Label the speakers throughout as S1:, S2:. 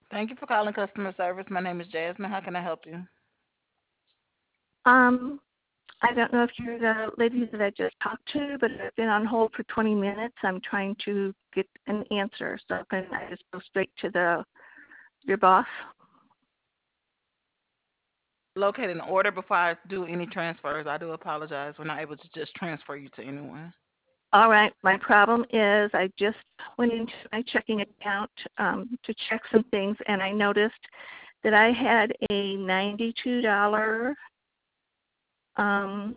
S1: Thank you for calling customer service. My name is Jasmine. How can I help you?
S2: Um, I don't know if you're the lady that I just talked to, but I've been on hold for 20 minutes. I'm trying to get an answer, so can I just go straight to your boss?
S1: Locate an order before I do any transfers. I do apologize. We're not able to just transfer you to anyone.
S2: All right, my problem is I just went into my checking account to check some things, and I noticed that I had a $92, um,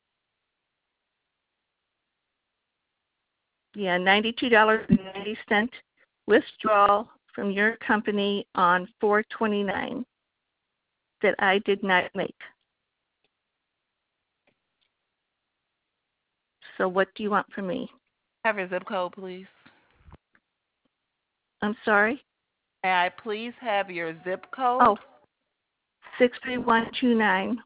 S2: $92.90 withdrawal from your company on 4/29 that I did not make. So what do you want from me?
S1: Have your zip code, please.
S2: I'm sorry?
S1: May I please have your zip code?
S2: Oh, 63129.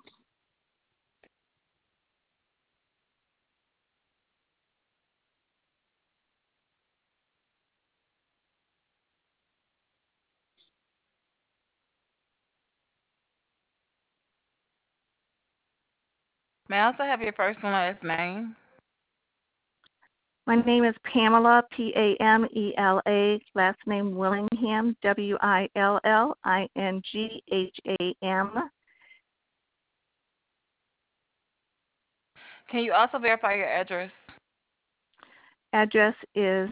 S1: May I also have your first and last name?
S2: My name is Pamela, Pamela, last name Willingham, Willingham.
S1: Can you also verify your address?
S2: Address is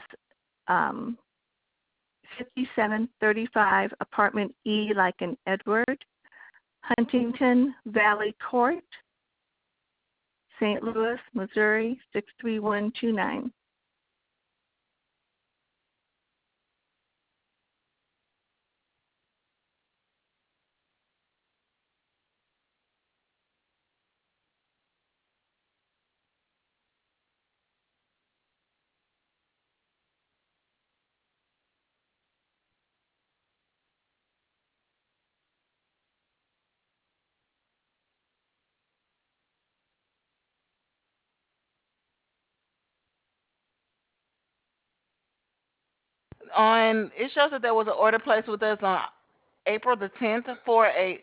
S2: 5735 Apartment E, like in Edward, Huntington Valley Court, St. Louis, Missouri, 63129.
S1: It shows that there was an order placed with us on April the 10th for a.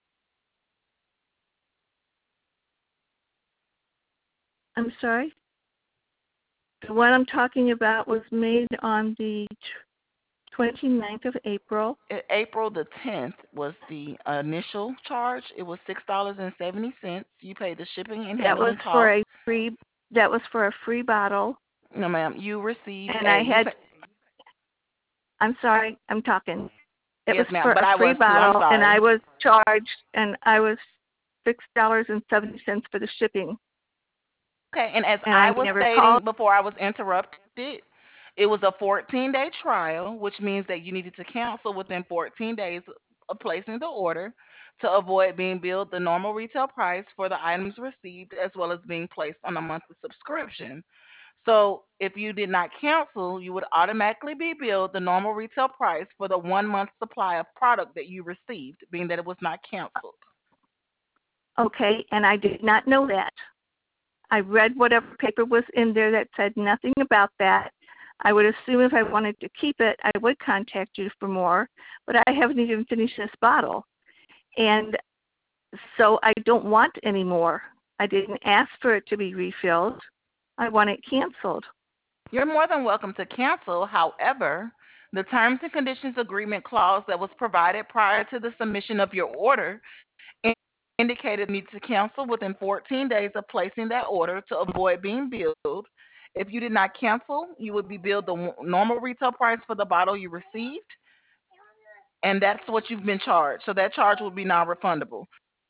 S2: I'm sorry? The one I'm talking about was made on the 29th of April.
S1: April the 10th was the initial charge. It was $6.70. You paid the shipping and
S2: That was
S1: handling
S2: for
S1: cost.
S2: a free that was for a free bottle,
S1: No, ma'am. You received
S2: and
S1: a
S2: I
S1: you
S2: had
S1: pay,
S2: I'm sorry, I'm talking. It
S1: yes,
S2: was
S1: ma'am.
S2: for
S1: But
S2: a
S1: I
S2: free
S1: was too. I'm
S2: bottle, and I
S1: sorry.
S2: was charged, and I was $6.70 for the shipping,
S1: Okay, and as
S2: and
S1: I
S2: I
S1: was
S2: never called.
S1: stating before I was interrupted, it was a 14-day trial, which means that you needed to cancel within 14 days of placing the order to avoid being billed the normal retail price for the items received as well as being placed on a monthly subscription. So if you did not cancel, you would automatically be billed the normal retail price for the 1 month supply of product that you received, being that it was not canceled.
S2: Okay, and I did not know that. I read whatever paper was in there that said nothing about that. I would assume if I wanted to keep it, I would contact you for more, but I haven't even finished this bottle. And so I don't want any more. I didn't ask for it to be refilled. I want it canceled.
S1: You're more than welcome to cancel. However, the terms and conditions agreement clause that was provided prior to the submission of your order indicated you need to cancel within 14 days of placing that order to avoid being billed. If you did not cancel, you would be billed the normal retail price for the bottle you received, and that's what you've been charged. So that charge will be non-refundable.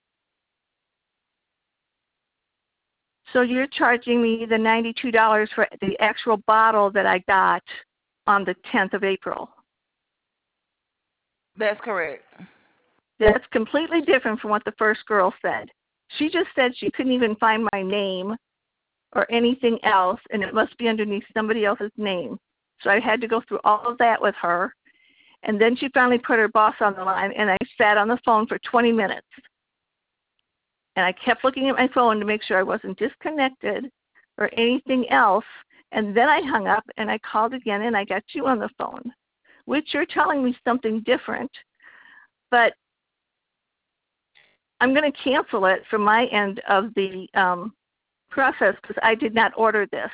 S2: So you're charging me the $92 for the actual bottle that I got on the 10th of April.
S1: That's correct.
S2: That's completely different from what the first girl said. She just said she couldn't even find my name or anything else, and it must be underneath somebody else's name. So I had to go through all of that with her. And then she finally put her boss on the line, and I sat on the phone for 20 minutes. And I kept looking at my phone to make sure I wasn't disconnected or anything else. And then I hung up and I called again and I got you on the phone, which you're telling me something different. but I'm going to cancel it from my end of the process because I did not order this.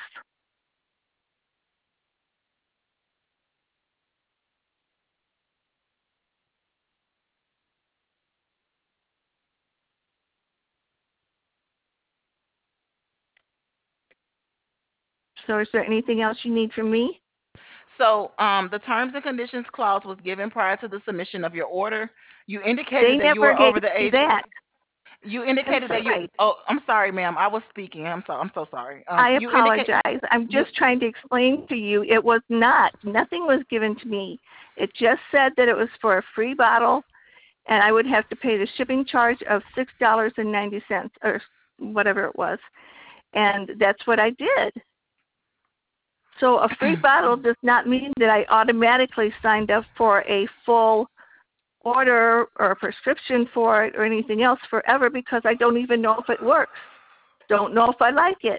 S2: So is there anything else you need from me?
S1: So, the terms and conditions clause was given prior to the submission of your order. You
S2: They
S1: indicated that you
S2: never
S1: were
S2: gave
S1: over the
S2: me
S1: age.
S2: that.
S1: You
S2: I'm
S1: indicated that you.
S2: sorry.
S1: Oh, I'm sorry, ma'am. I was speaking. I'm so sorry.
S2: I
S1: You indicate
S2: apologize. I'm
S1: you.
S2: just trying to explain to you it was not. Nothing was given to me. It just said that it was for a free bottle and I would have to pay the shipping charge of $6.90 or whatever it was. And that's what I did. So a free bottle does not mean that I automatically signed up for a full order or a prescription for it or anything else forever because I don't even know if it works. Don't know if I like it.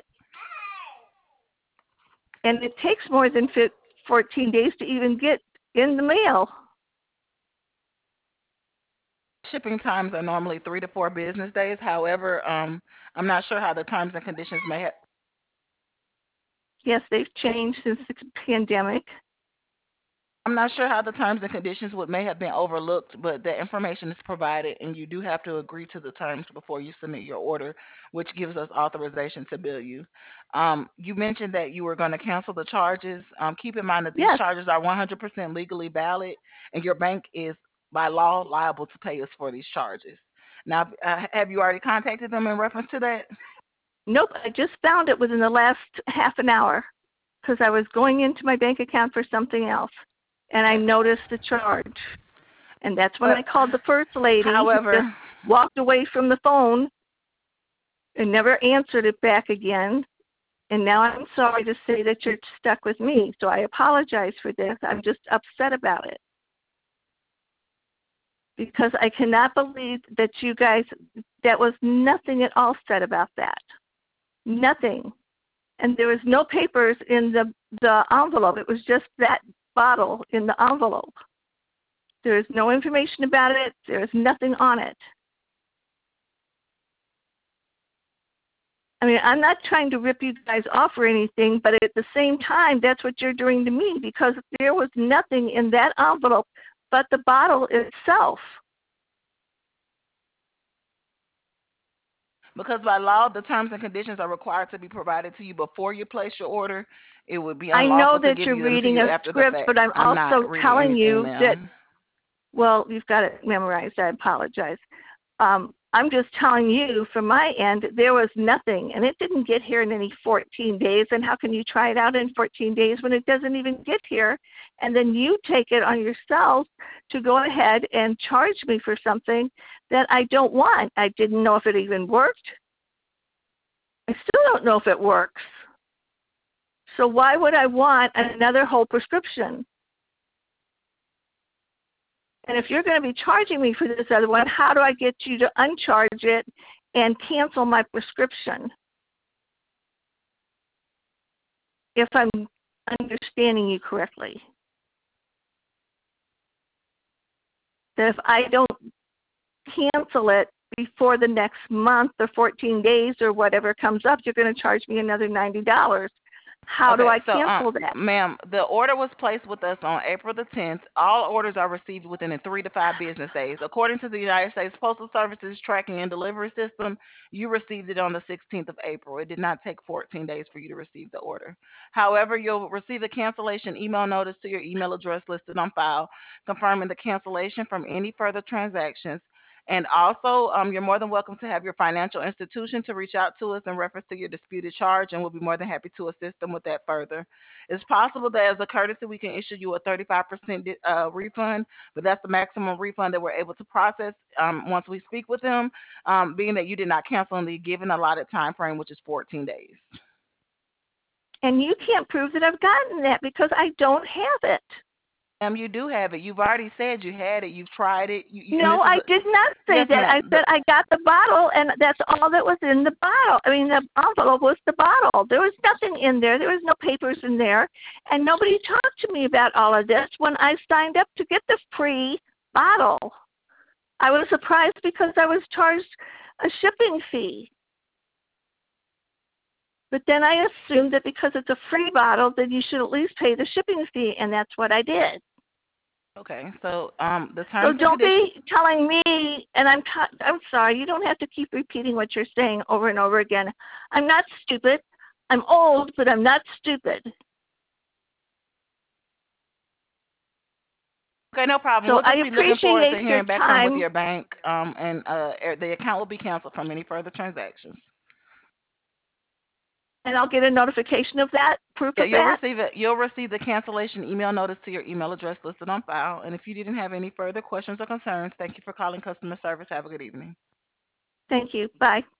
S2: And it takes more than 14 days to even get in the mail.
S1: Shipping times are normally 3 to 4 business days. However, I'm not sure how the terms and conditions may have.
S2: Yes, they've changed since the pandemic.
S1: I'm not sure how the terms and conditions would may have been overlooked, but the information is provided, and you do have to agree to the terms before you submit your order, which gives us authorization to bill you. You mentioned that you were going to cancel the charges. Keep in mind that these
S2: Yes.
S1: charges are 100% legally valid, and your bank is by law liable to pay us for these charges. Now, have you already contacted them in reference to that?
S2: Nope, I just found it within the last half an hour because I was going into my bank account for something else and I noticed the charge. And that's when
S1: But,
S2: I called the first lady who just
S1: however,
S2: walked away from the phone and never answered it back again. And now I'm sorry to say that you're stuck with me. So I apologize for this. I'm just upset about it because I cannot believe that you guys, that was nothing at all said about that. Nothing. And there was no papers in the envelope. It was just that bottle in the envelope. There is no information about it. There is nothing on it. I mean, I'm not trying to rip you guys off or anything, but at the same time, that's what you're doing to me because there was nothing in that envelope but the bottle itself.
S1: because by law, the terms and conditions are required to be provided to you before you place your order. It would be
S2: I know
S1: unlawful to
S2: that
S1: give
S2: you're
S1: them to
S2: reading
S1: you
S2: a
S1: after the
S2: script,
S1: fact.
S2: but I'm
S1: I'm not
S2: also
S1: reading
S2: telling
S1: anything,
S2: you that,
S1: ma'am.
S2: well, you've got it memorized. I apologize. I'm just telling you from my end, there was nothing, and it didn't get here in any 14 days. And how can you try it out in 14 days when it doesn't even get here? And then you take it on yourself to go ahead and charge me for something that I don't want. I didn't know if it even worked. I still don't know if it works. So why would I want another whole prescription? And if you're going to be charging me for this other one, how do I get you to uncharge it and cancel my prescription? If I'm understanding you correctly. That if I don't cancel it before the next month or 14 days or whatever comes up, you're going to charge me another $90. How do
S1: Okay,
S2: I
S1: so,
S2: cancel that?
S1: ma'am, the order was placed with us on April the 10th. All orders are received within 3 to 5 business days. According to the United States Postal Service's tracking and delivery system, you received it on the 16th of April. It did not take 14 days for you to receive the order. However, you'll receive a cancellation email notice to your email address listed on file, confirming the cancellation from any further transactions. And also, you're more than welcome to have your financial institution to reach out to us in reference to your disputed charge, and we'll be more than happy to assist them with that further. It's possible that as a courtesy, we can issue you a 35% refund, but that's the maximum refund that we're able to process once we speak with them, being that you did not cancel in the given allotted time frame, which is 14 days.
S2: And you can't prove that I've gotten that because I don't have it.
S1: You do have it. You've already said you had it. You've tried it. And
S2: No,
S1: this is
S2: I did not say
S1: yes,
S2: that. I
S1: ma'am.
S2: said I got the bottle, and that's all that was in the bottle. I mean, the envelope was the bottle. There was nothing in there. There was no papers in there, and nobody talked to me about all of this when I signed up to get the free bottle. I was surprised because I was charged a shipping fee. But then I assumed that because it's a free bottle, that you should at least pay the shipping fee, and that's what I did.
S1: Okay, so the
S2: So
S1: terms and
S2: don't
S1: conditions.
S2: be telling me, and I'm sorry, you don't have to keep repeating what you're saying over and over again. I'm not stupid. I'm old, but I'm not stupid.
S1: Okay, no problem.
S2: So
S1: We'll
S2: I
S1: just be looking forward to
S2: appreciate your
S1: hearing back from with
S2: time,
S1: your bank. And the account will be canceled from any further transactions.
S2: and I'll get a notification of that, proof
S1: Yeah,
S2: of that.
S1: you'll receive the cancellation email notice to your email address listed on file. And if you didn't have any further questions or concerns, thank you for calling customer service. Have a good evening.
S2: Thank you. Bye.